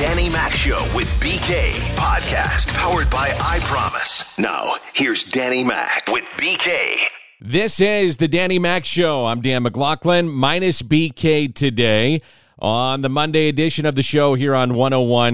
Danny Mac Show with BK. Podcast powered by I Promise. Now, here's Danny Mac with BK. This is the Danny Mac Show. I'm Dan McLaughlin, minus BK today on the Monday edition of the show here on 101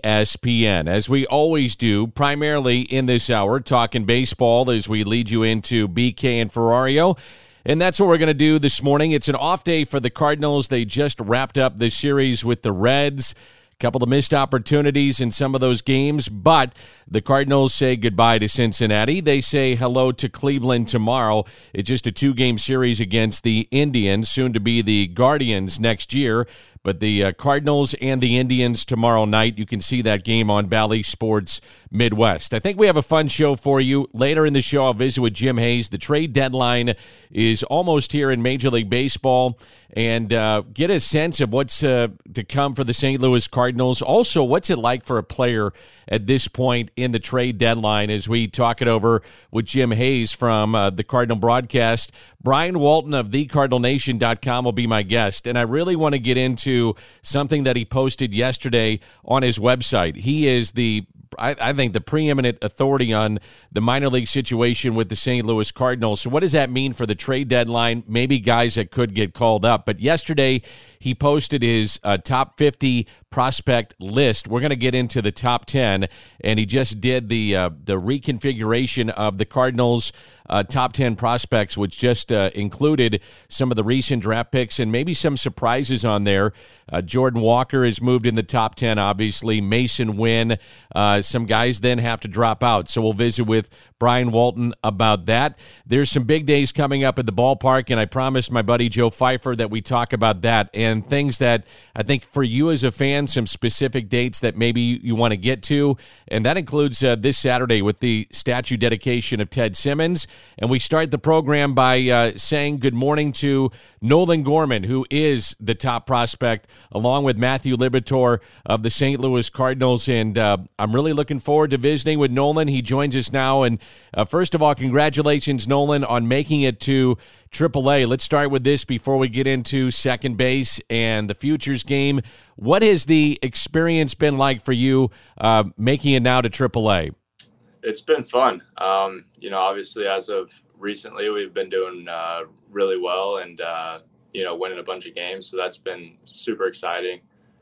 ESPN. As we always do, primarily in this hour, talking baseball as we lead you into BK and Ferrario. And that's what we're going to do this morning. It's an off day for the Cardinals. They just wrapped up this series with the Reds. A couple of missed opportunities in some of those games, but the Cardinals say goodbye to Cincinnati. They say hello to Cleveland tomorrow. It's just a 2-game series against the Indians, soon to be the Guardians next year. But the Cardinals and the Indians tomorrow night, you can see that game on Bally Sports Midwest. I think we have a fun show for you. Later in the show, I'll visit with Jim Hayes. The trade deadline is almost here in Major League Baseball, and get a sense of what's to come for the St. Louis Cardinals. Also, what's it like for a player at this point in the trade deadline as we talk it over with Jim Hayes from the Cardinal broadcast. Brian Walton of thecardinalnation.com will be my guest, and I really want to get into something that he posted yesterday on his website. He is I think the preeminent authority on the minor league situation with the St. Louis Cardinals. So what does that mean for the trade deadline? Maybe guys that could get called up. But yesterday he posted his top 50 prospect list. We're going to get into the top 10, and he just did the reconfiguration of the Cardinals' top 10 prospects, which just included some of the recent draft picks and maybe some surprises on there. Jordan Walker has moved in the top 10, obviously. Mason Wynn. Some guys then have to drop out. So we'll visit with Brian Walton about that. There's some big days coming up at the ballpark, and I promised my buddy Joe Pfeiffer that we talk about that and things that I think for you as a fan, some specific dates that maybe you want to get to. And that includes this Saturday with the statue dedication of Ted Simmons. And we start the program by saying good morning to Nolan Gorman, who is the top prospect, along with Matthew Liberatore of the St. Louis Cardinals. And I'm really looking forward to visiting with Nolan. He joins us now. And first of all, congratulations, Nolan, on making it to AAA. Let's start with this before we get into second base and the futures game. What has the experience been like for you making it now to AAA? It's been fun. Obviously, as of recently, we've been doing really well and, winning a bunch of games. So that's been super exciting.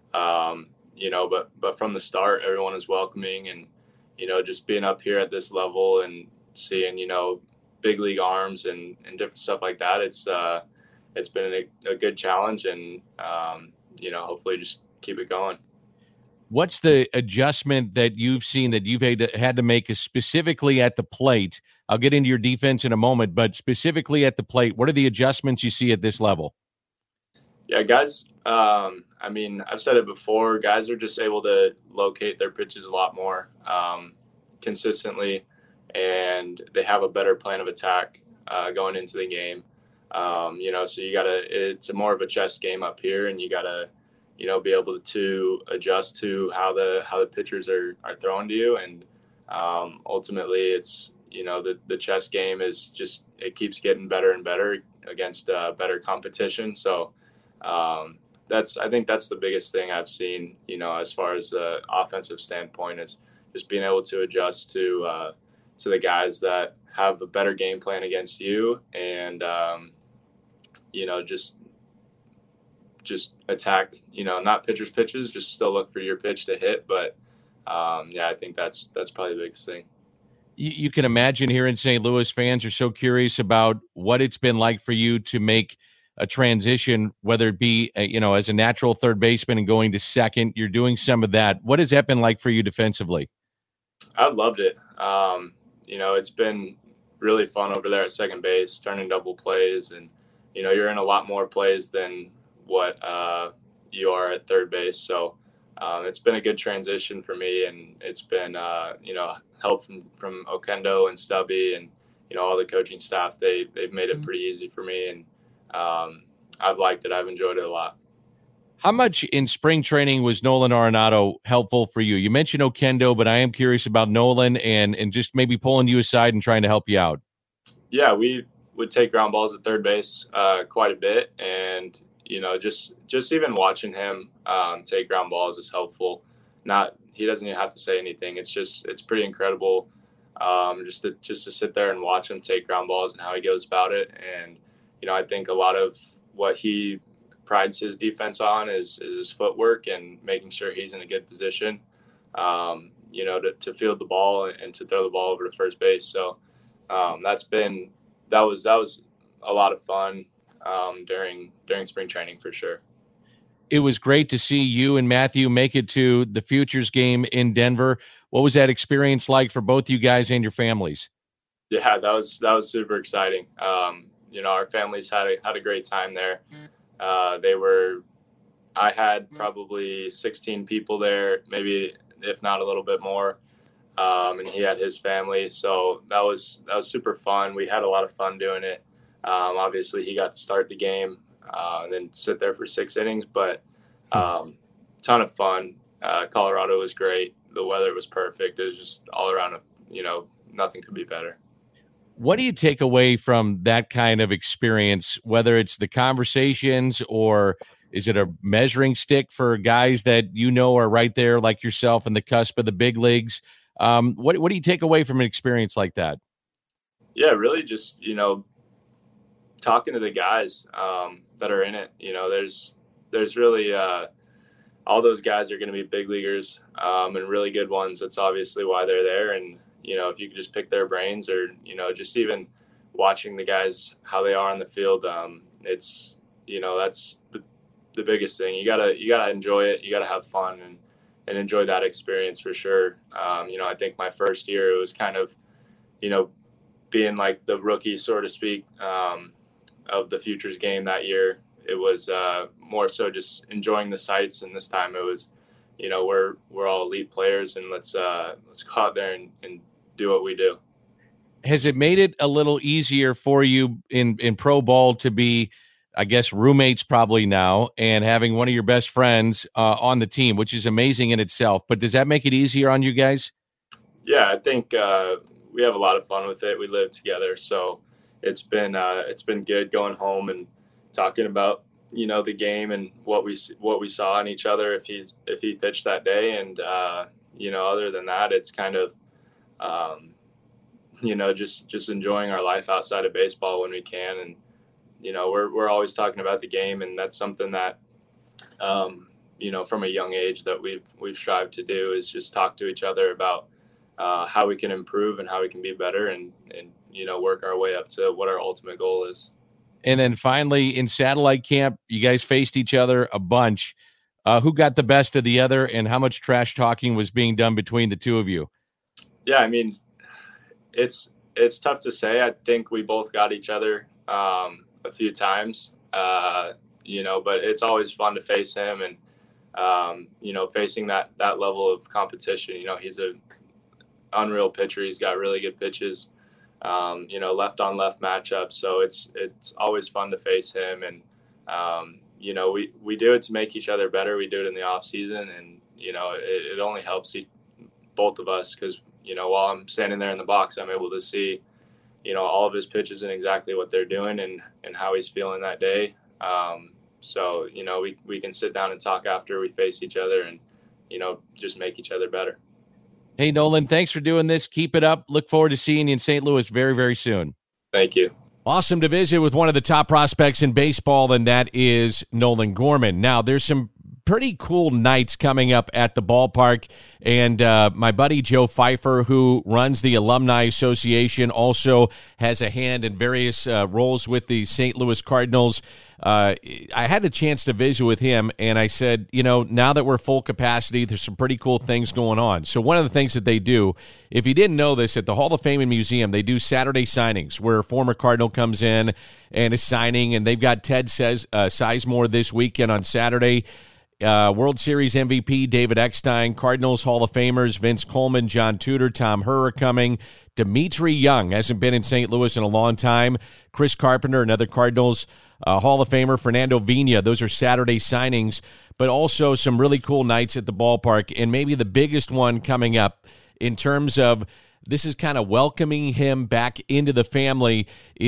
But from the start, everyone is welcoming and, just being up here at this level and seeing, big league arms and different stuff like that. It's been a good challenge and, hopefully just keep it going. What's the adjustment that you've seen that you've had to make specifically at the plate? I'll get into your defense in a moment, but specifically at the plate, what are the adjustments you see at this level? Yeah, guys, I've said it before, guys are just able to locate their pitches a lot more consistently, and they have a better plan of attack going into the game. So it's more of a chess game up here, and you gotta, be able to adjust to how the pitchers are throwing to you. And ultimately it's, the chess game is just, it keeps getting better and better against better competition. So I think that's the biggest thing I've seen, as far as the offensive standpoint, is just being able to adjust to the guys that have a better game plan against you and, just attack, not pitchers' pitches, just still look for your pitch to hit. But I think that's probably the biggest thing. You can imagine here in St. Louis, fans are so curious about what it's been like for you to make a transition, whether it be, as a natural third baseman and going to second. You're doing some of that. What has that been like for you defensively? I've loved it. It's been really fun over there at second base, turning double plays, and, you're in a lot more plays than what you are at third base. So it's been a good transition for me, and it's been, help from Okendo and Stubby and, all the coaching staff. They've made it pretty easy for me, and I've liked it. I've enjoyed it a lot. How much in spring training was Nolan Arenado helpful for you? You mentioned Okendo, but I am curious about Nolan and just maybe pulling you aside and trying to help you out. Yeah, we would take ground balls at third base quite a bit, and just even watching him take ground balls is helpful. he doesn't even have to say anything. It's pretty incredible. Just to sit there and watch him take ground balls and how he goes about it. And, I think a lot of what he prides his defense on is his footwork and making sure he's in a good position, to field the ball and to throw the ball over to first base. So that was a lot of fun during spring training for sure. It was great to see you and Matthew make it to the Futures game in Denver. What was that experience like for both you guys and your families? Yeah, that was super exciting. Our families had a great time there. I had probably 16 people there, maybe if not a little bit more. And he had his family. So that was super fun. We had a lot of fun doing it. Obviously he got to start the game and then sit there for 6 innings, but ton of fun. Colorado was great. The weather was perfect. It was just all around, nothing could be better. What do you take away from that kind of experience, whether it's the conversations or is it a measuring stick for guys that are right there like yourself in the cusp of the big leagues? What do you take away from an experience like that? Yeah, really just, talking to the guys that are in it. There's really all those guys are going to be big leaguers and really good ones. That's obviously why they're there. And, if you could just pick their brains or, just even watching the guys, how they are on the field, it's, that's the biggest thing. You gotta enjoy it. You gotta have fun and enjoy that experience for sure. I think my first year, it was kind of, being like the rookie, so to speak, of the Futures game that year. It was more so just enjoying the sights. And this time it was, we're all elite players and let's go out there and do what we do. Has it made it a little easier for you in pro ball to be, I guess, roommates probably now and having one of your best friends on the team, which is amazing in itself, but does that make it easier on you guys? Yeah, I think we have a lot of fun with it. We live together. So it's been good going home and talking about, the game and what we saw in each other if he pitched that day. And, other than that, it's kind of, just enjoying our life outside of baseball when we can. And, we're always talking about the game, and that's something that, from a young age that we've strived to do is just talk to each other about how we can improve and how we can be better and work our way up to what our ultimate goal is. And then finally in satellite camp, you guys faced each other a bunch. Who got the best of the other and how much trash talking was being done between the two of you? Yeah, I mean, it's tough to say. I think we both got each other a few times, but it's always fun to face him and, facing that level of competition. He's a unreal pitcher. He's got really good pitches, left on left matchup. So it's always fun to face him. And, we do it to make each other better. We do it in the off season and, it only helps both of us because, while I'm standing there in the box, I'm able to see, all of his pitches and exactly what they're doing and how he's feeling that day. So, we can sit down and talk after we face each other and, just make each other better. Hey, Nolan, thanks for doing this. Keep it up. Look forward to seeing you in St. Louis very, very soon. Thank you. Awesome to visit with one of the top prospects in baseball, and that is Nolan Gorman. Now, there's some pretty cool nights coming up at the ballpark, and my buddy Joe Pfeiffer, who runs the Alumni Association, also has a hand in various roles with the St. Louis Cardinals. I had the chance to visit with him, and I said, now that we're full capacity, there's some pretty cool things going on. So one of the things that they do, if you didn't know this, at the Hall of Fame and Museum, they do Saturday signings where a former Cardinal comes in and is signing, and they've got Ted Sizemore this weekend on Saturday. World Series MVP David Eckstein, Cardinals Hall of Famers Vince Coleman, John Tudor, Tom Herr are coming. Dmitri Young hasn't been in St. Louis in a long time. Chris Carpenter, another Cardinals Hall of Famer, Fernando Vina. Those are Saturday signings, but also some really cool nights at the ballpark, and maybe the biggest one coming up in terms of this is kind of welcoming him back into the family.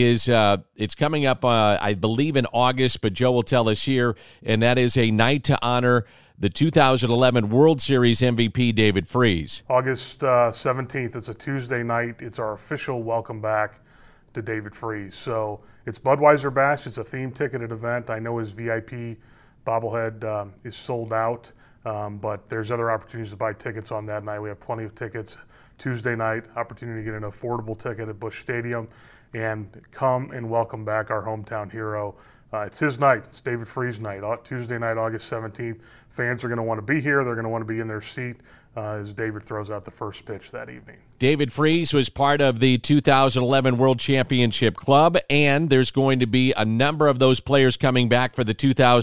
It's coming up, I believe, in August, but Joe will tell us here, and that is a night to honor the 2011 World Series MVP, David Freese. August 17th, it's a Tuesday night. It's our official welcome back to David Freese. So it's Budweiser Bash. It's a theme ticketed event. I know his VIP bobblehead is sold out, but there's other opportunities to buy tickets on that night. We have plenty of tickets. Tuesday night, opportunity to get an affordable ticket at Busch Stadium and come and welcome back our hometown hero. It's his night. It's David Freese night. Tuesday night, August 17th. Fans are going to want to be here. They're going to want to be in their seat as David throws out the first pitch that evening. David Freese was part of the 2011 World Championship Club, and there's going to be a number of those players coming back for the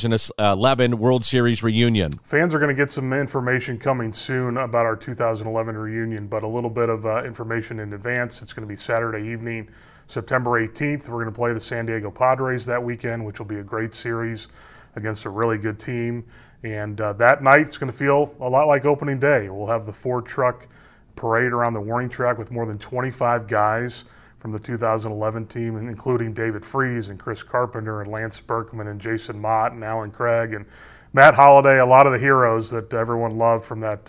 2011 World Series reunion. Fans are going to get some information coming soon about our 2011 reunion, but a little bit of information in advance. It's going to be Saturday evening, September 18th. We're going to play the San Diego Padres that weekend, which will be a great series against a really good team. And that night, it's going to feel a lot like opening day. We'll have the Ford-truck parade around the warning track with more than 25 guys from the 2011 team, including David Freese and Chris Carpenter and Lance Berkman and Jason Mott and Alan Craig and Matt Holliday. A lot of the heroes that everyone loved from that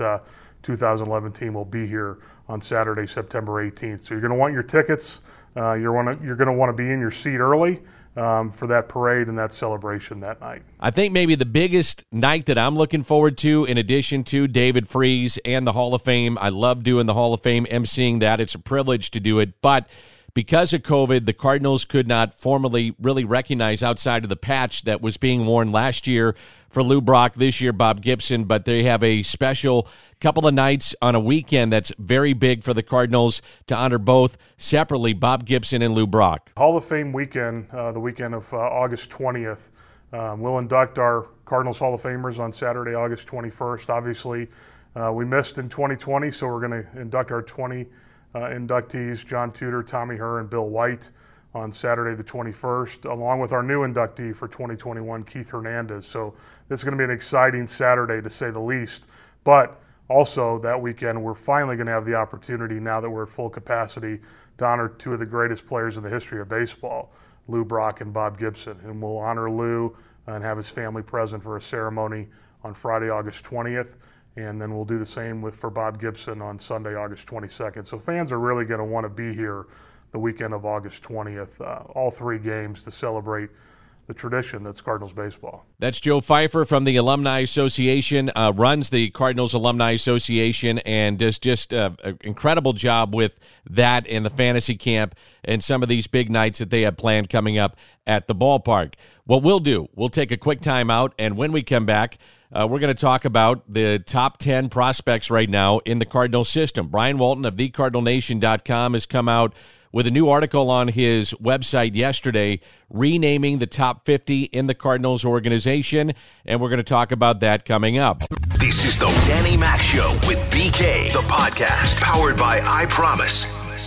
2011 team will be here on Saturday, September 18th. So you're going to want your tickets. You're going to want to be in your seat early for that parade and that celebration that night. I think maybe the biggest night that I'm looking forward to, in addition to David Freese and the Hall of Fame, I love doing the Hall of Fame, emceeing that. It's a privilege to do it. But because of COVID, the Cardinals could not formally really recognize outside of the patch that was being worn last year for Lou Brock, this year Bob Gibson, but they have a special couple of nights on a weekend that's very big for the Cardinals to honor both separately, Bob Gibson and Lou Brock. Hall of Fame weekend, the weekend of August 20th, we'll induct our Cardinals Hall of Famers on Saturday, August 21st. Obviously, we missed in 2020, so we're going to induct our 20 inductees, John Tudor, Tommy Herr, and Bill White, on Saturday the 21st, along with our new inductee for 2021, Keith Hernandez. So this is going to be an exciting Saturday, to say the least. But also that weekend, we're finally going to have the opportunity, now that we're at full capacity, to honor two of the greatest players in the history of baseball, Lou Brock and Bob Gibson. And we'll honor Lou and have his family present for a ceremony on Friday, August 20th. And then we'll do the same for Bob Gibson on Sunday, August 22nd. So fans are really going to want to be here the weekend of August 20th, all three games to celebrate the tradition that's Cardinals baseball. That's Joe Pfeiffer from the Alumni Association, runs the Cardinals Alumni Association, and does just an incredible job with that in the fantasy camp and some of these big nights that they have planned coming up at the ballpark. What we'll do, we'll take a quick time out, and when we come back, we're going to talk about the top 10 prospects right now in the Cardinal system. Brian Walton of thecardinalnation.com has come out with a new article on his website yesterday, renaming the top 50 in the Cardinals organization, and we're going to talk about that coming up. This is the Danny Mac Show with BK, the podcast powered by I Promise.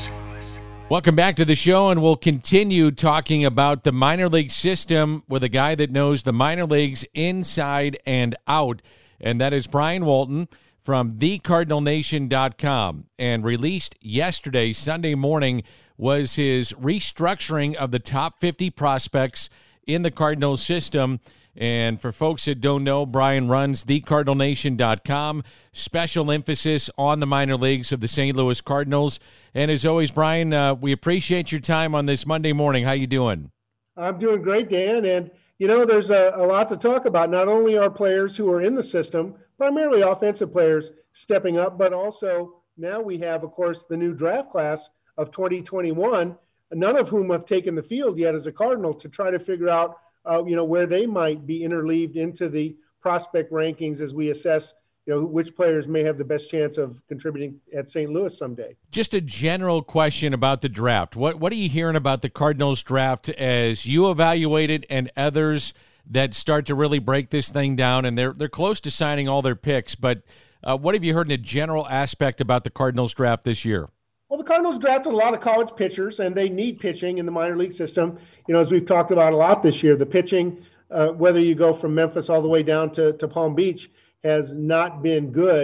Welcome back to the show, and we'll continue talking about the minor league system with a guy that knows the minor leagues inside and out, and that is Brian Walton from thecardinalnation.com. And released yesterday, Sunday morning, was his restructuring of the top 50 prospects in the Cardinals system. And for folks that don't know, Brian runs thecardinalnation.com, special emphasis on the minor leagues of the St. Louis Cardinals. And as always, Brian, we appreciate your time on this Monday morning. How you doing? I'm doing great, Dan. And, you know, there's a lot to talk about. Not only are players who are in the system, primarily offensive players, stepping up, but also now we have, of course, the new draft class of 2021, none of whom have taken the field yet as a Cardinal, to try to figure out, where they might be interleaved into the prospect rankings as we assess, which players may have the best chance of contributing at St. Louis someday. Just a general question about the draft. What are you hearing about the Cardinals draft as you evaluate it, and others that start to really break this thing down? And they're close to signing all their picks, but what have you heard in a general aspect about the Cardinals draft this year? Well, the Cardinals drafted a lot of college pitchers, and they need pitching in the minor league system. As we've talked about a lot this year, the pitching, whether you go from Memphis all the way down to Palm Beach, has not been good.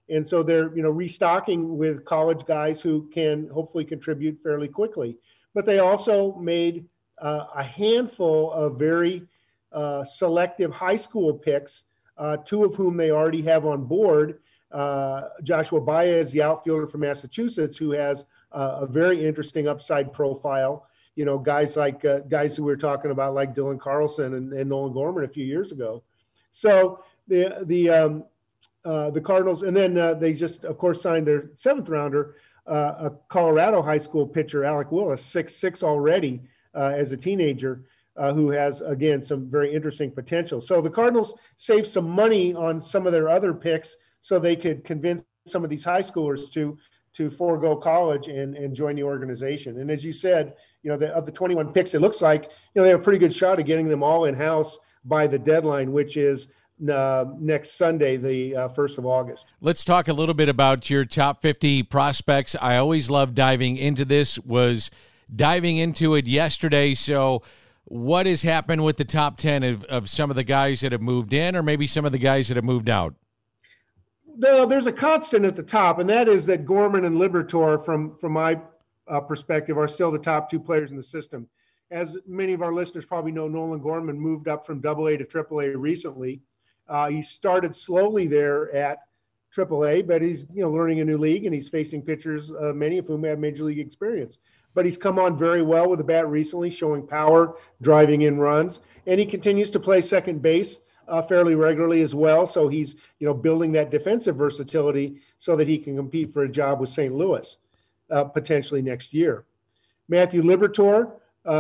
And so they're, restocking with college guys who can hopefully contribute fairly quickly. But they also made a handful of very selective high school picks, two of whom they already have on board. Joshua Baez, the outfielder from Massachusetts, who has a very interesting upside profile. Guys who we were talking about, like Dylan Carlson and Nolan Gorman a few years ago. So the Cardinals, and then they just, of course, signed their 7th rounder, a Colorado high school pitcher, Alec Willis, 6'6" already as a teenager, who has, again, some very interesting potential. So the Cardinals saved some money on some of their other picks so they could convince some of these high schoolers to forego college and join the organization. And as you said, of the 21 picks, it looks like, they have a pretty good shot of getting them all in-house by the deadline, which is next Sunday, the 1st of August. Let's talk a little bit about your top 50 prospects. I always love diving into this, was diving into it yesterday. So what has happened with the top 10 of some of the guys that have moved in, or maybe some of the guys that have moved out? There's a constant at the top, and that is that Gorman and Liberatore, from my perspective, are still the top 2 players in the system. As many of our listeners probably know, Nolan Gorman moved up from AA to AAA recently. He started slowly there at AAA, but he's learning a new league, and he's facing pitchers, many of whom have major league experience. But he's come on very well with the bat recently, showing power, driving in runs, and he continues to play second base fairly regularly as well. So he's building that defensive versatility so that he can compete for a job with St. Louis potentially next year. Matthew Liberatore,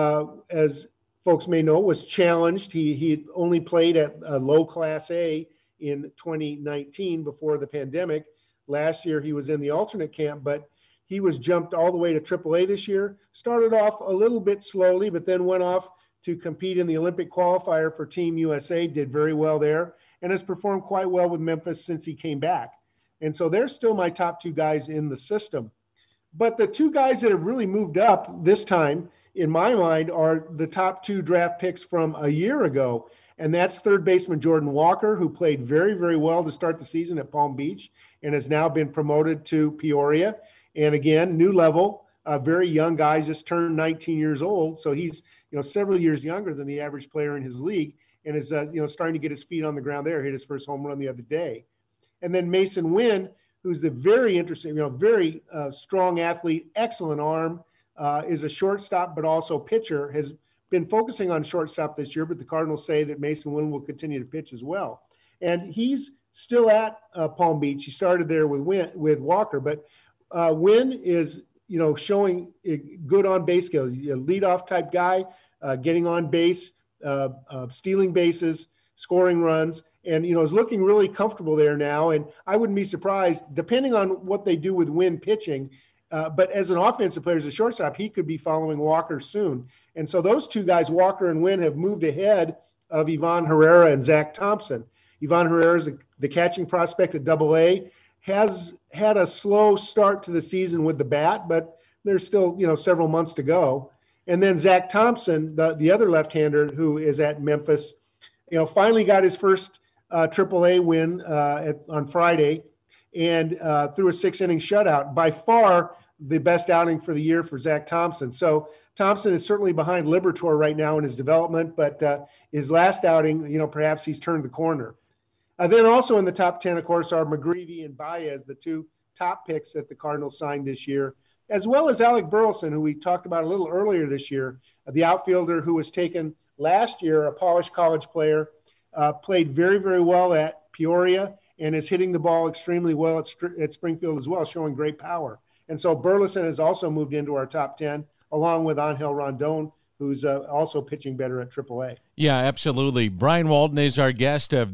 as folks may know, was challenged. He only played at a low Class A in 2019 before the pandemic. Last year he was in the alternate camp, but he was jumped all the way to AAA this year. Started off a little bit slowly, but then went off to compete in the Olympic qualifier for Team USA, did very well there, and has performed quite well with Memphis since he came back. And so they're still my top 2 guys in the system. But the 2 guys that have really moved up this time, in my mind, are the top 2 draft picks from a year ago. And that's third baseman Jordan Walker, who played very, very well to start the season at Palm Beach and has now been promoted to Peoria. And again, new level, very young guy, just turned 19 years old. So he's, several years younger than the average player in his league, and is, starting to get his feet on the ground there. Hit his first home run the other day. And then Mason Wynn, who's the very interesting, very strong athlete, excellent arm, is a shortstop, but also pitcher, has been focusing on shortstop this year, but the Cardinals say that Mason Wynn will continue to pitch as well. And he's still at Palm Beach. He started there with Walker, but Wynn is, showing good on base skills, leadoff type guy, getting on base, stealing bases, scoring runs, and, is looking really comfortable there now. And I wouldn't be surprised, depending on what they do with Wynn pitching, but as an offensive player, as a shortstop, he could be following Walker soon. And so those 2 guys, Walker and Wynn, have moved ahead of Ivan Herrera and Zach Thompson. Ivan Herrera is the catching prospect at AA, has had a slow start to the season with the bat, but there's still, several months to go. And then Zach Thompson, the other left-hander who is at Memphis, finally got his first AAA win on Friday, and threw a 6-inning shutout. By far the best outing for the year for Zach Thompson. So Thompson is certainly behind Liberatore right now in his development, but his last outing, perhaps he's turned the corner. Then also in the top 10, of course, are McGreevy and Baez, the 2 top picks that the Cardinals signed this year, as well as Alec Burleson, who we talked about a little earlier this year, the outfielder who was taken last year, a polished college player, played very, very well at Peoria and is hitting the ball extremely well at Springfield as well, showing great power. And so Burleson has also moved into our top 10, along with Angel Rondon, who's also pitching better at AAA. Yeah, absolutely. Brian Walton is our guest of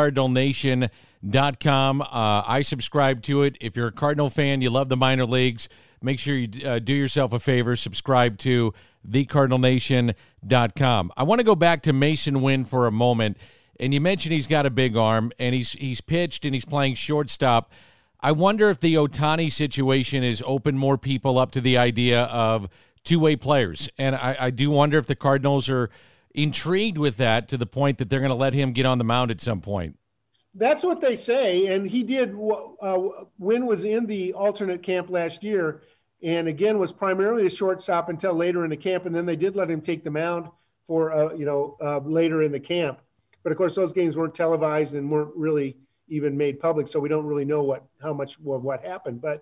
thecardinalnation.com. I subscribe to it. If you're a Cardinal fan, you love the minor leagues, make sure you do yourself a favor, subscribe to thecardinalnation.com. I want to go back to Mason Wynn for a moment. And you mentioned he's got a big arm, and he's pitched, and he's playing shortstop. I wonder if the Ohtani situation has opened more people up to the idea of two-way players. And I do wonder if the Cardinals are intrigued with that to the point that they're going to let him get on the mound at some point. That's what they say, and he did. Wynn was in the alternate camp last year, and again was primarily a shortstop until later in the camp, and then they did let him take the mound for later in the camp. But of course, those games weren't televised and weren't really even made public, so we don't really know how much of what happened. But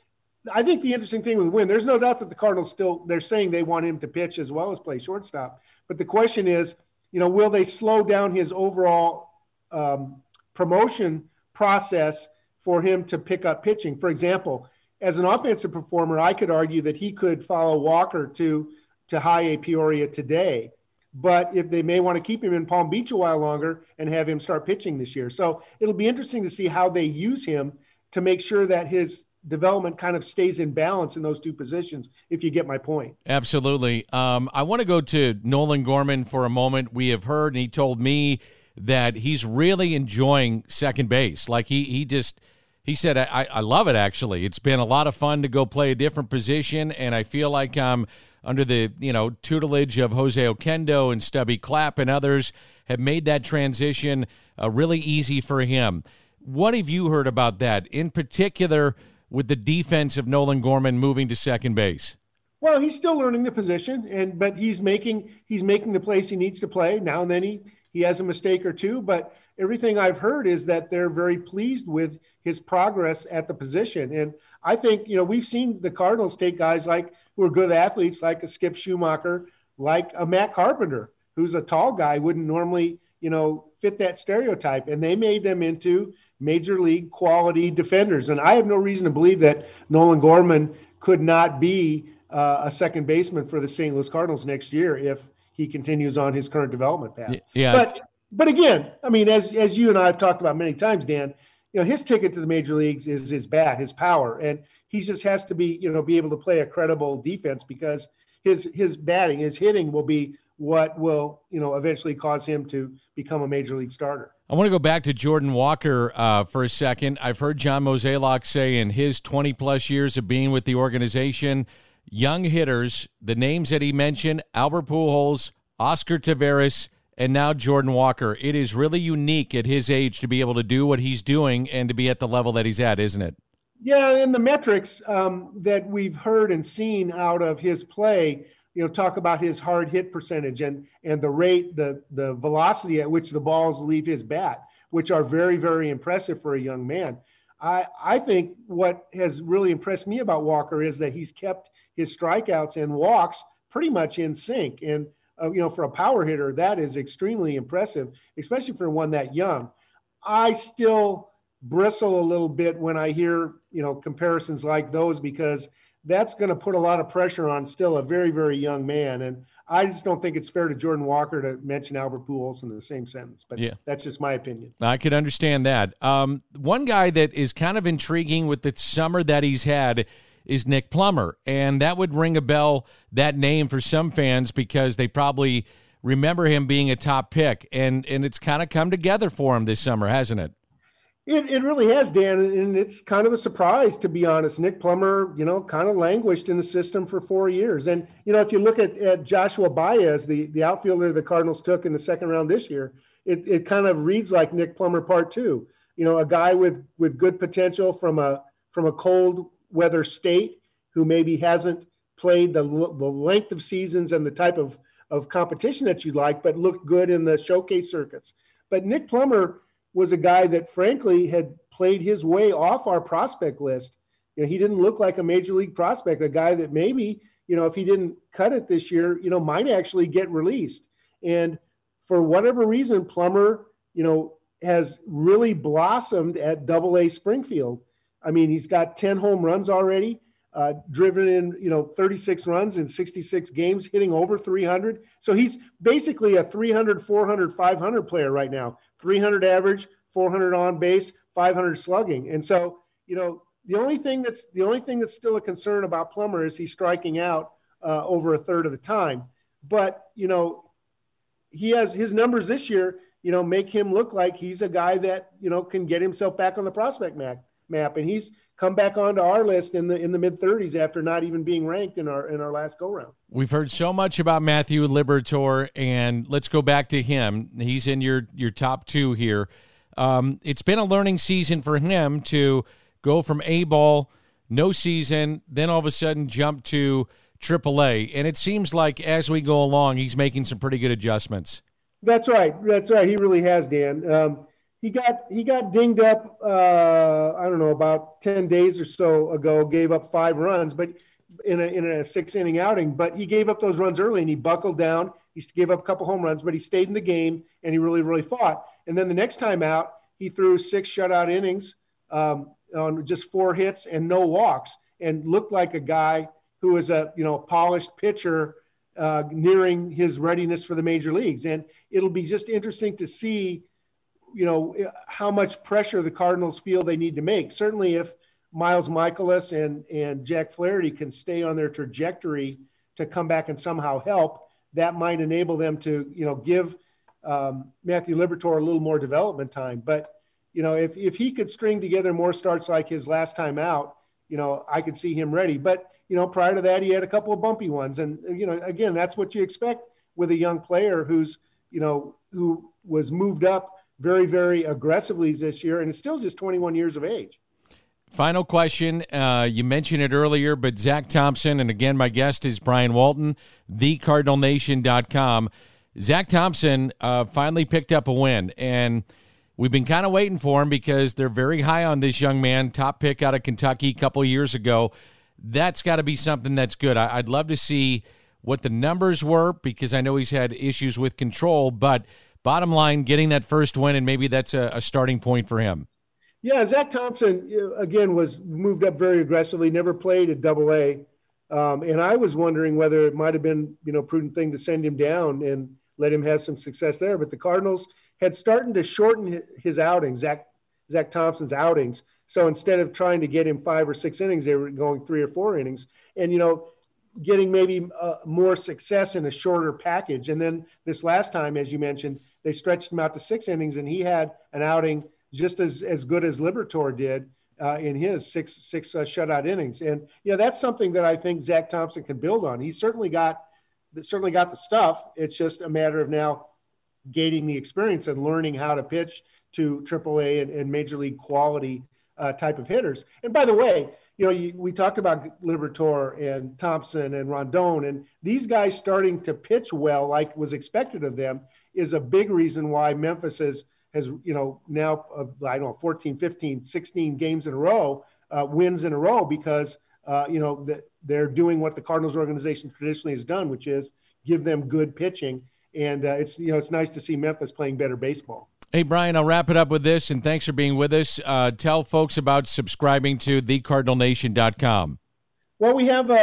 I think the interesting thing with Wynn, there's no doubt that the Cardinals they're saying they want him to pitch as well as play shortstop. But the question is, will they slow down his overall promotion process for him to pick up pitching? For example, as an offensive performer, I could argue that he could follow Walker to High A Peoria today. But if they may want to keep him in Palm Beach a while longer and have him start pitching this year. So it'll be interesting to see how they use him to make sure that his development kind of stays in balance in those two positions, if you get my point. Absolutely. I want to go to Nolan Gorman for a moment. We have heard, and he told me that he's really enjoying second base. Like he said, I love it, actually. It's been a lot of fun to go play a different position, and I feel like I'm under the tutelage of Jose Oquendo and Stubby Clapp and others have made that transition really easy for him. What have you heard about that, in particular with the defense of Nolan Gorman moving to second base? Well, he's still learning the position, but he's making the plays he needs to play. Now and then he has a mistake or two, but everything I've heard is that they're very pleased with his progress at the position. And I think, we've seen the Cardinals take guys who are good athletes, like a Skip Schumacher, like a Matt Carpenter, who's a tall guy, wouldn't normally, fit that stereotype. And they made them into major league quality defenders. And I have no reason to believe that Nolan Gorman could not be a second baseman for the St. Louis Cardinals next year if he continues on his current development path. Yeah. But again, I mean, as you and I have talked about many times, Dan, his ticket to the major leagues is his bat, his power, and he just has to be able to play a credible defense, because his batting, his hitting will be what will eventually cause him to become a major league starter. I want to go back to Jordan Walker for a second. I've heard John Mozeliak say in his 20-plus years of being with the organization, young hitters, the names that he mentioned, Albert Pujols, Oscar Taveras, and now Jordan Walker. It is really unique at his age to be able to do what he's doing and to be at the level that he's at, isn't it? Yeah, and the metrics that we've heard and seen out of his play, talk about his hard hit percentage and the rate, the velocity at which the balls leave his bat, which are very, very impressive for a young man. I think what has really impressed me about Walker is that he's kept his strikeouts and walks pretty much in sync. And, for a power hitter, that is extremely impressive, especially for one that young. I still bristle a little bit when I hear, comparisons like those, because that's going to put a lot of pressure on still a very, very young man. And I just don't think it's fair to Jordan Walker to mention Albert Pujols in the same sentence. But yeah, that's just my opinion. I could understand that. One guy that is kind of intriguing with the summer that he's had is Nick Plummer. And that would ring a bell, that name, for some fans, because they probably remember him being a top pick. And it's kind of come together for him this summer, hasn't it? It really has, Dan, and it's kind of a surprise, to be honest. Nick Plummer, kind of languished in the system for 4 years. And, if you look at Joshua Baez, the outfielder the Cardinals took in the second round this year, it kind of reads like Nick Plummer part two. A guy with good potential from a cold weather state who maybe hasn't played the length of seasons and the type of competition that you'd like, but looked good in the showcase circuits. But Nick Plummer was a guy that, frankly, had played his way off our prospect list. He didn't look like a major league prospect, a guy that maybe, if he didn't cut it this year, might actually get released. And for whatever reason, Plummer, has really blossomed at Double-A Springfield. I mean, he's got 10 home runs already, driven in, 36 runs in 66 games, hitting over 300. So he's basically a 300, 400, 500 player right now. 300 average, 400 on base, 500 slugging. And so, the only thing that's still a concern about Plummer is he's striking out over a third of the time. But, he has his numbers this year, make him look like he's a guy that, can get himself back on the prospect map. And he's come back onto our list in the mid-30s after not even being ranked in our last go-round. We've heard so much about Matthew Liberatore, and let's go back to him. He's in your top two here. it's been a learning season for him to go from A-ball, no season, then all of a sudden jump to AAA. And it seems like as we go along, he's making some pretty good adjustments. That's right. He really has, Dan. He got dinged up, I don't know, about 10 days or so ago, gave up 5 runs, but in a 6-inning outing. But he gave up those runs early, and he buckled down. He gave up a couple home runs, but he stayed in the game, and he really, really fought. And then the next time out, he threw 6 shutout innings on just 4 hits and no walks, and looked like a guy who is a polished pitcher nearing his readiness for the major leagues. And it'll be just interesting to see, how much pressure the Cardinals feel they need to make. Certainly if Miles Mikolas and Jack Flaherty can stay on their trajectory to come back and somehow help, that might enable them to, give Matthew Liberatore a little more development time. But, if he could string together more starts like his last time out, I could see him ready. But, prior to that, he had a couple of bumpy ones. And, again, that's what you expect with a young player who was moved up very, very aggressively this year and is still just 21 years of age. Final question. You mentioned it earlier, but Zach Thompson, and again, my guest is Brian Walton, thecardinalnation.com. Zach Thompson finally picked up a win, and we've been kind of waiting for him because they're very high on this young man, top pick out of Kentucky a couple of years ago. That's got to be something that's good. I'd love to see what the numbers were because I know he's had issues with control, but bottom line, getting that first win, and maybe that's a starting point for him. Yeah, Zach Thompson, again, was moved up very aggressively, never played at AA. And I was wondering whether it might have been, a prudent thing to send him down and let him have some success there. But the Cardinals had started to shorten his outings, Zach Thompson's outings. So instead of trying to get him 5 or 6 innings, they were going 3 or 4 innings. And, getting maybe more success in a shorter package. And then this last time, as you mentioned, they stretched him out to 6 innings, and he had an outing just as good as Liberatore did in his six shutout innings. And, that's something that I think Zach Thompson can build on. He's certainly got the stuff. It's just a matter of now gaining the experience and learning how to pitch to AAA and major league quality type of hitters. And by the way, we talked about Liberatore and Thompson and Rondon, and these guys starting to pitch well like was expected of them is a big reason why Memphis has now, 14, 15, 16 games in a row, wins in a row because, they're doing what the Cardinals organization traditionally has done, which is give them good pitching. And it's nice to see Memphis playing better baseball. Hey, Brian, I'll wrap it up with this, and thanks for being with us. Tell folks about subscribing to thecardinalnation.com. Well, we have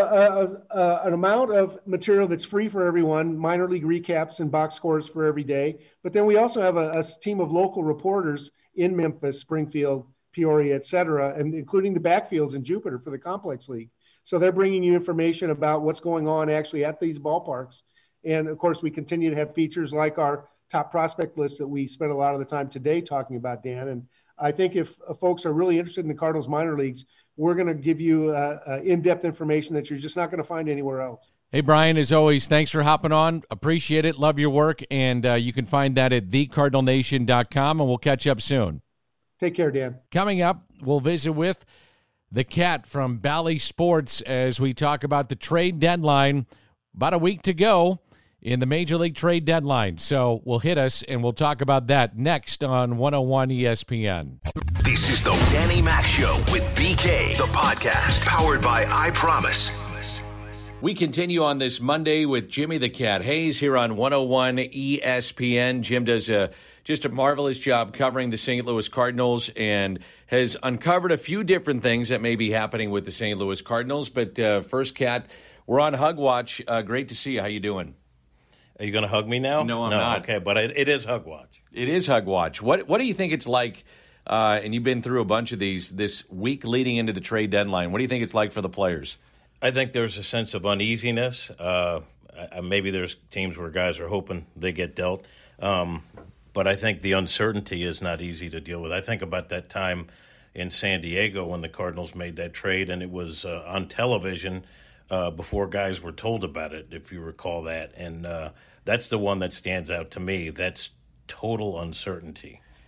an amount of material that's free for everyone, minor league recaps and box scores for every day. But then we also have a team of local reporters in Memphis, Springfield, Peoria, et cetera, and including the backfields in Jupiter for the Complex League. So they're bringing you information about what's going on actually at these ballparks. And, of course, we continue to have features like our top prospect list that we spent a lot of the time today talking about, Dan. And I think if folks are really interested in the Cardinals minor leagues, we're going to give you in-depth information that you're just not going to find anywhere else. Hey, Brian, as always, thanks for hopping on. Appreciate it. Love your work. And you can find that at thecardinalnation.com, and we'll catch up soon. Take care, Dan. Coming up, we'll visit with the Cat from Bally Sports as we talk about the trade deadline. About a week to go in the Major League Trade Deadline. So we'll hit us, and we'll talk about that next on 101 ESPN. This is the Danny Mac Show with BK, the podcast powered by I Promise. We continue on this Monday with Jimmy the Cat Hayes here on 101 ESPN. Jim does just a marvelous job covering the St. Louis Cardinals and has uncovered a few different things that may be happening with the St. Louis Cardinals. But first, Cat, we're on Hug Watch. Great to see you. How you doing? Are you going to hug me now? No, I'm not. Okay, but it is Hug Watch. It is Hug Watch. What do you think it's like, and you've been through a bunch of these this week leading into the trade deadline. What do you think it's like for the players? I think there's a sense of uneasiness. Maybe there's teams where guys are hoping they get dealt. But I think the uncertainty is not easy to deal with. I think about that time in San Diego when the Cardinals made that trade, and it was on television before guys were told about it, if you recall that. And that's the one that stands out to me. That's total uncertainty.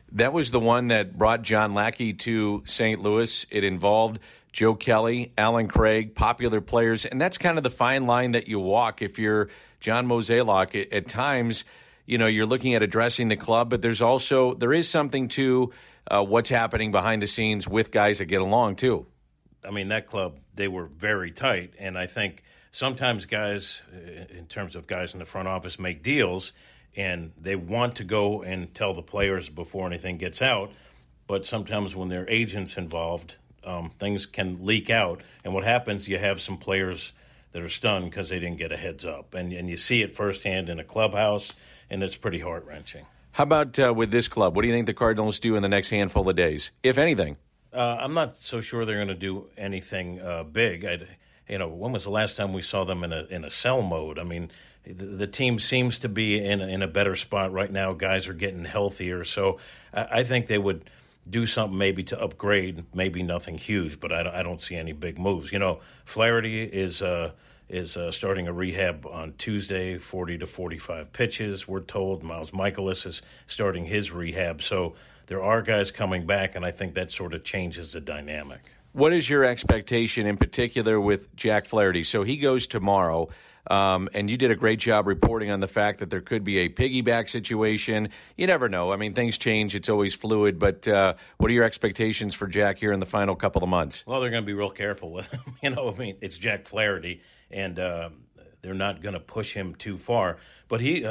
That was the one that brought John Lackey to St. Louis. It involved Joe Kelly, Alan Craig, popular players, and that's kind of the fine line that you walk if you're John Mozeliak. At times, you're looking at addressing the club, but there is something to what's happening behind the scenes with guys that get along too. I mean, that club, they were very tight, and I think sometimes guys, in terms of guys in the front office, make deals, and they want to go and tell the players before anything gets out, but sometimes when there are agents involved, things can leak out, and what happens, you have some players that are stunned because they didn't get a heads up, and you see it firsthand in a clubhouse, and it's pretty heart-wrenching. How about with this club? What do you think the Cardinals do in the next handful of days, if anything? I'm not so sure they're going to do anything big. When was the last time we saw them in a sell mode? I mean, the team seems to be in a better spot right now. Guys are getting healthier, so I think they would do something maybe to upgrade, maybe nothing huge, but I don't see any big moves. Flaherty is starting a rehab on Tuesday, 40 to 45 pitches, we're told. Miles Mikolas is starting his rehab, so there are guys coming back, and I think that sort of changes the dynamic. What is your expectation in particular with Jack Flaherty? So he goes tomorrow. And you did a great job reporting on the fact that there could be a piggyback situation. You never know. I mean, things change. It's always fluid. But what are your expectations for Jack here in the final couple of months? Well, they're going to be real careful with him. It's Jack Flaherty, and they're not going to push him too far. But he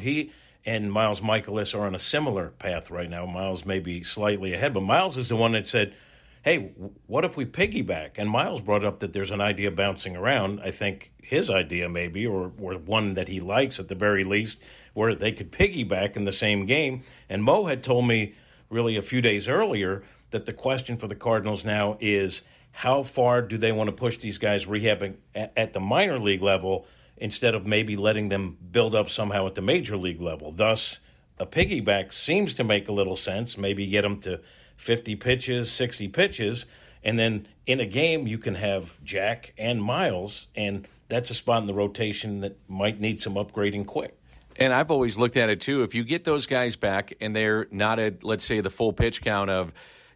and Miles Mikolas are on a similar path right now. Miles may be slightly ahead, but Miles is the one that said, hey, what if we piggyback? And Miles brought up that there's an idea bouncing around. I think his idea maybe, or one that he likes at the very least, where they could piggyback in the same game. And Mo had told me really a few days earlier that the question for the Cardinals now is how far do they want to push these guys rehabbing at the minor league level instead of maybe letting them build up somehow at the major league level. Thus, a piggyback seems to make a little sense. Maybe get them to 50 pitches, 60 pitches, and then in a game you can have Jack and Miles, and that's a spot in the rotation that might need some upgrading quick. And I've always looked at it, too. If you get those guys back and they're not at, let's say, the full pitch count of,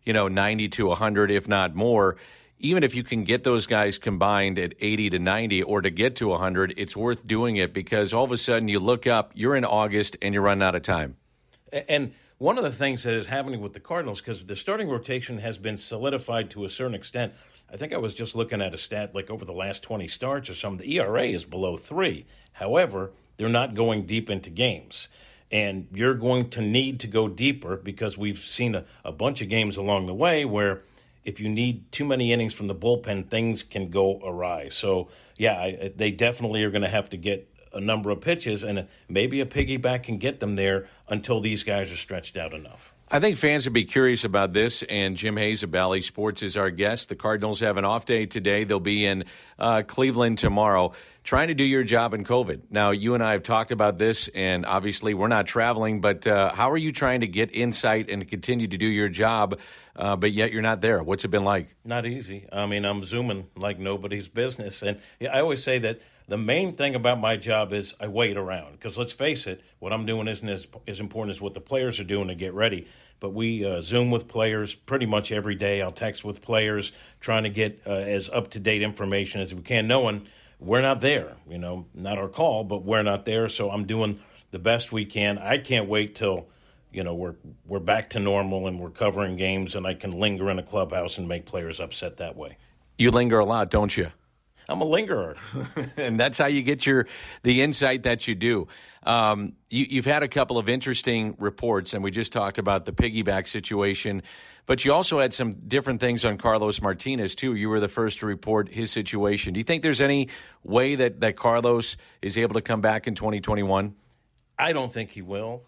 90 to 100, if not more, even if you can get those guys combined at 80 to 90 or to get to 100, it's worth doing it because all of a sudden you look up, you're in August, and you're running out of time. And one of the things that is happening with the Cardinals, because the starting rotation has been solidified to a certain extent, I think I was just looking at a stat like over the last 20 starts or something, the ERA is below 3. However, they're not going deep into games. And you're going to need to go deeper because we've seen a bunch of games along the way where if you need too many innings from the bullpen, things can go awry. So, they definitely are going to have to get a number of pitches, and maybe a piggyback can get them there until these guys are stretched out enough. I think fans would be curious about this, and Jim Hayes of Bally Sports is our guest. The Cardinals have an off day today. They'll be in Cleveland tomorrow trying to do your job in COVID. Now, you and I have talked about this, and obviously we're not traveling, but how are you trying to get insight and continue to do your job, but yet you're not there? What's it been like? Not easy. I mean, I'm Zooming like nobody's business. And I always say that the main thing about my job is I wait around because let's face it, what I'm doing isn't as important as what the players are doing to get ready. But we Zoom with players pretty much every day. I'll text with players trying to get as up-to-date information as we can, knowing we're not there. Not our call, but we're not there. So I'm doing the best we can. I can't wait till we're back to normal and we're covering games and I can linger in a clubhouse and make players upset that way. You linger a lot, don't you? I'm a lingerer. And that's how you get the insight that you do. You've had a couple of interesting reports, and we just talked about the piggyback situation, but you also had some different things on Carlos Martinez, too. You were the first to report his situation. Do you think there's any way that Carlos is able to come back in 2021? I don't think he will.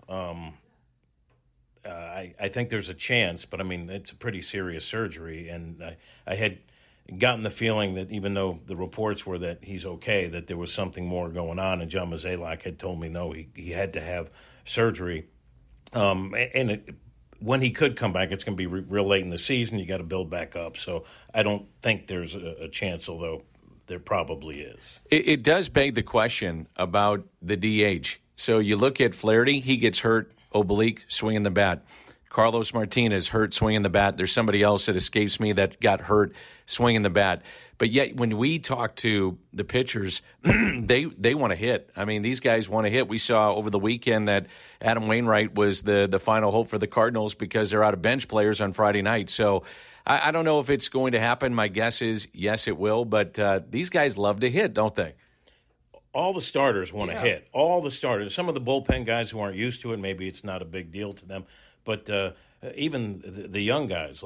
I think there's a chance, but, it's a pretty serious surgery, and I had gotten the feeling that even though the reports were that he's okay, that there was something more going on, and John Mozeliak had told me no, he had to have surgery. When he could come back, it's going to be real late in the season. You got to build back up. So I don't think there's a chance, although there probably is. It does beg the question about the DH. So you look at Flaherty, he gets hurt, oblique, swinging the bat. Carlos Martinez hurt swinging the bat. There's somebody else that escapes me that got hurt swinging the bat. But yet when we talk to the pitchers, they want to hit. I mean, these guys want to hit. We saw over the weekend that Adam Wainwright was the final hope for the Cardinals because they're out of bench players on Friday night. So I don't know if it's going to happen. My guess is yes, it will. But these guys love to hit, don't they? All the starters want to hit. All the starters. Some of the bullpen guys who aren't used to it, maybe it's not a big deal to them. But even the young guys,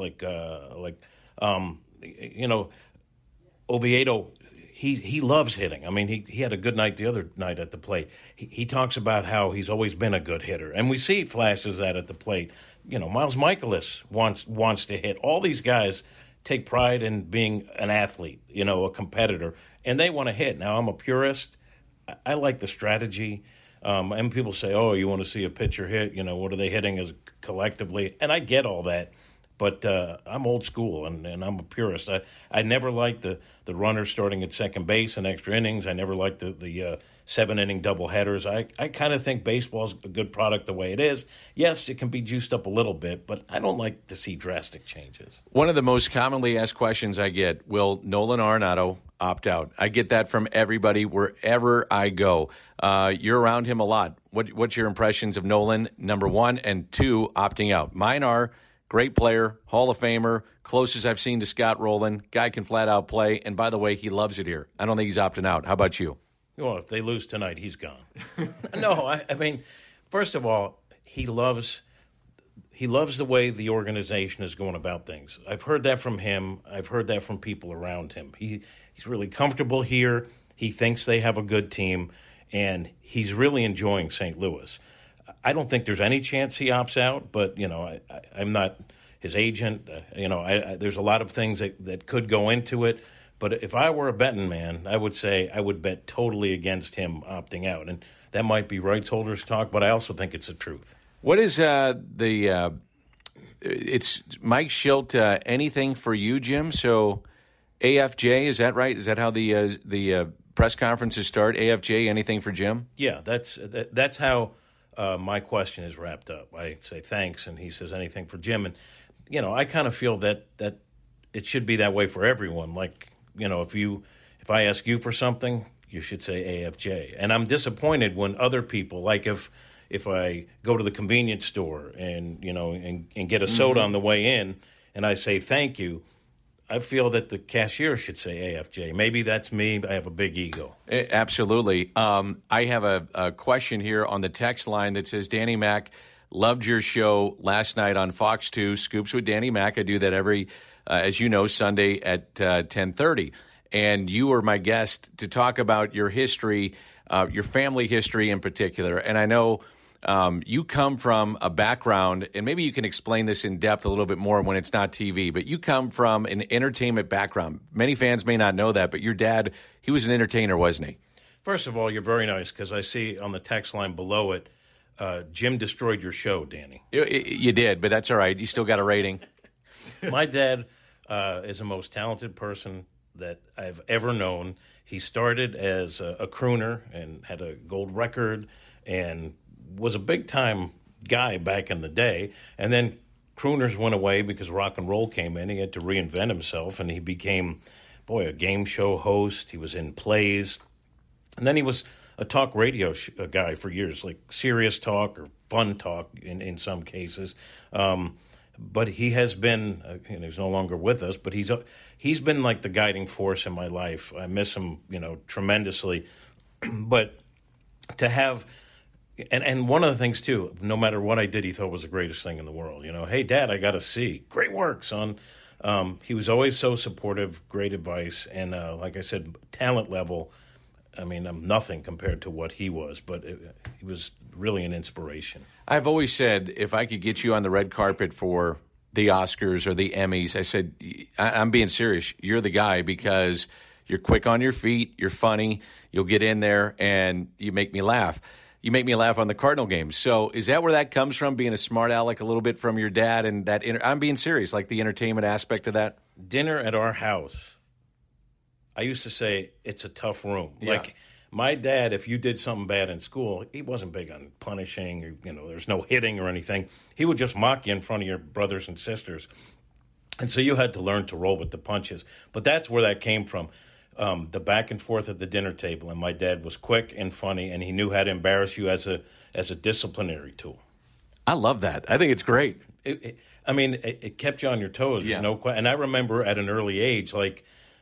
Oviedo, he loves hitting. I mean, he had a good night the other night at the plate. He talks about how he's always been a good hitter, and we see flashes of that at the plate. Miles Michaelis wants to hit. All these guys take pride in being an athlete, a competitor, and they want to hit. Now, I'm a purist. I like the strategy. And people say, oh, you want to see a pitcher hit? What are they hitting as collectively? And I get all that. But I'm old school, and I'm a purist. I never liked the runners starting at second base in extra innings. I never liked the 7-inning doubleheaders. I kind of think baseball's a good product the way it is. Yes, it can be juiced up a little bit, but I don't like to see drastic changes. One of the most commonly asked questions I get, will Nolan Arenado opt out? I get that from everybody wherever I go. You're around him a lot. What's your impressions of Nolan, number one, and two, opting out? Mine are great player, Hall of Famer, closest I've seen to Scott Rowland. Guy can flat out play, and by the way, he loves it here. I don't think he's opting out. How about you? Well, if they lose tonight, he's gone. No, I mean, first of all, he loves the way the organization is going about things. I've heard that from him. I've heard that from people around him. He's really comfortable here. He thinks they have a good team, and he's really enjoying St. Louis. I don't think there's any chance he opts out, but, I'm not his agent. There's a lot of things that could go into it. But if I were a betting man, I would say I would bet totally against him opting out. And that might be rights holders talk, but I also think it's the truth. What is it's Mike Schilt, anything for you, Jim? So AFJ, is that right? Is that how the press conferences start? AFJ, anything for Jim? Yeah, that's how my question is wrapped up. I say thanks, and he says anything for Jim. And, I kind of feel that it should be that way for everyone. Like, if I ask you for something, you should say AFJ. And I'm disappointed when other people, like if I go to the convenience store and get a soda on the way in and I say thank you, I feel that the cashier should say AFJ. Maybe that's me. I have a big ego. Absolutely. I have a question here on the text line that says, Danny Mac, loved your show last night on Fox 2, Scoops with Danny Mac. I do that every as you know, Sunday at 10:30. And you were my guest to talk about your history, your family history in particular. And I know you come from a background, and maybe you can explain this in depth a little bit more when it's not TV, but you come from an entertainment background. Many fans may not know that, but your dad, he was an entertainer, wasn't he? First of all, you're very nice, because I see on the text line below it, Jim destroyed your show, Danny. You did, but that's all right. You still got a rating. My dad is the most talented person that I've ever known. He started as a crooner and had a gold record and was a big-time guy back in the day. And then crooners went away because rock and roll came in. He had to reinvent himself, and he became, a game show host. He was in plays. And then he was a talk radio guy for years, like serious talk or fun talk in some cases. But he has been, and he's no longer with us, but he's been like the guiding force in my life. I miss him, tremendously. But to have, and one of the things too, no matter what I did, he thought was the greatest thing in the world. Hey, Dad, I got a C. Great work, son. He was always so supportive, great advice, and like I said, talent level. I mean, I'm nothing compared to what he was, but he was really an inspiration. I've always said if I could get you on the red carpet for the Oscars or the Emmys, I said, I'm being serious. You're the guy because you're quick on your feet, you're funny, you'll get in there, and you make me laugh. You make me laugh on the Cardinal games. So is that where that comes from, being a smart aleck a little bit from your dad? And that I'm being serious, like the entertainment aspect of that? Dinner at our house. I used to say it's a tough room. Yeah. Like My dad, if you did something bad in school, he wasn't big on punishing, or, there's no hitting or anything. He would just mock you in front of your brothers and sisters. And so you had to learn to roll with the punches. But that's where that came from, the back and forth at the dinner table. And my dad was quick and funny, and he knew how to embarrass you as a disciplinary tool. I love that. I think it's great. It kept you on your toes. Yeah. And I remember at an early age, like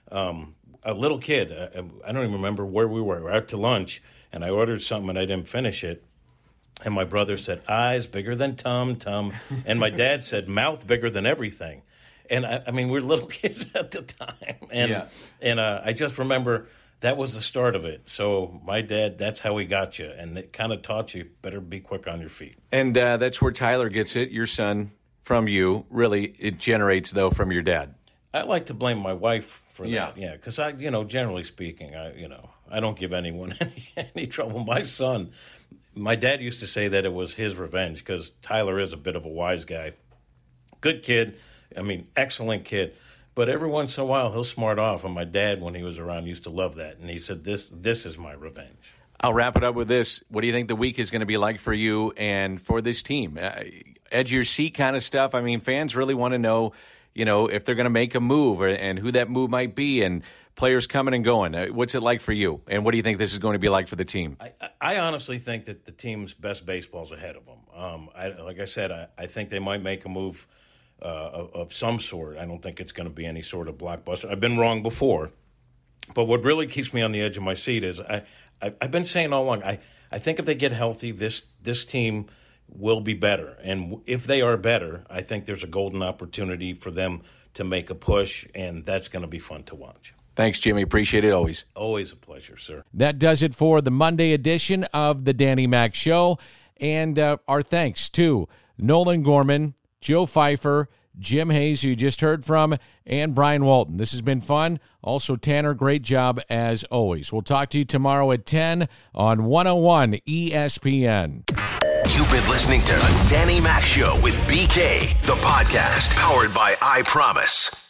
a little kid, I don't even remember where we were. We were out to lunch, and I ordered something, and I didn't finish it. And my brother said, eyes bigger than tum. And my dad said, mouth bigger than everything. And, we're little kids at the time. And I just remember that was the start of it. So my dad, that's how he got you. And it kind of taught you better be quick on your feet. And that's where Tyler gets it, your son, from you. Really, it generates, though, from your dad. I like to blame my wife for that. Yeah, because generally speaking, I don't give anyone any trouble. My son, my dad used to say that it was his revenge because Tyler is a bit of a wise guy. Good kid. Excellent kid. But every once in a while, he'll smart off. And my dad, when he was around, used to love that. And he said, this is my revenge. I'll wrap it up with this. What do you think the week is going to be like for you and for this team? Edge your seat kind of stuff. Fans really want to know, if they're going to make a move and who that move might be and players coming and going. What's it like for you? And what do you think this is going to be like for the team? I honestly think that the team's best baseball's ahead of them. Like I said, I think they might make a move of some sort. I don't think it's going to be any sort of blockbuster. I've been wrong before. But what really keeps me on the edge of my seat is I've been saying all along, I think if they get healthy, this team will be better. And if they are better, I think there's a golden opportunity for them to make a push, and that's going to be fun to watch. Thanks, Jimmy. Appreciate it always. Always a pleasure, sir. That does it for the Monday edition of the Danny Mac Show. And our thanks to Nolan Gorman, Joe Pfeiffer, Jim Hayes, who you just heard from, and Brian Walton. This has been fun. Also, Tanner, great job as always. We'll talk to you tomorrow at 10 on 101 ESPN. You've been listening to the Danny Mac Show with BK, the podcast powered by I Promise.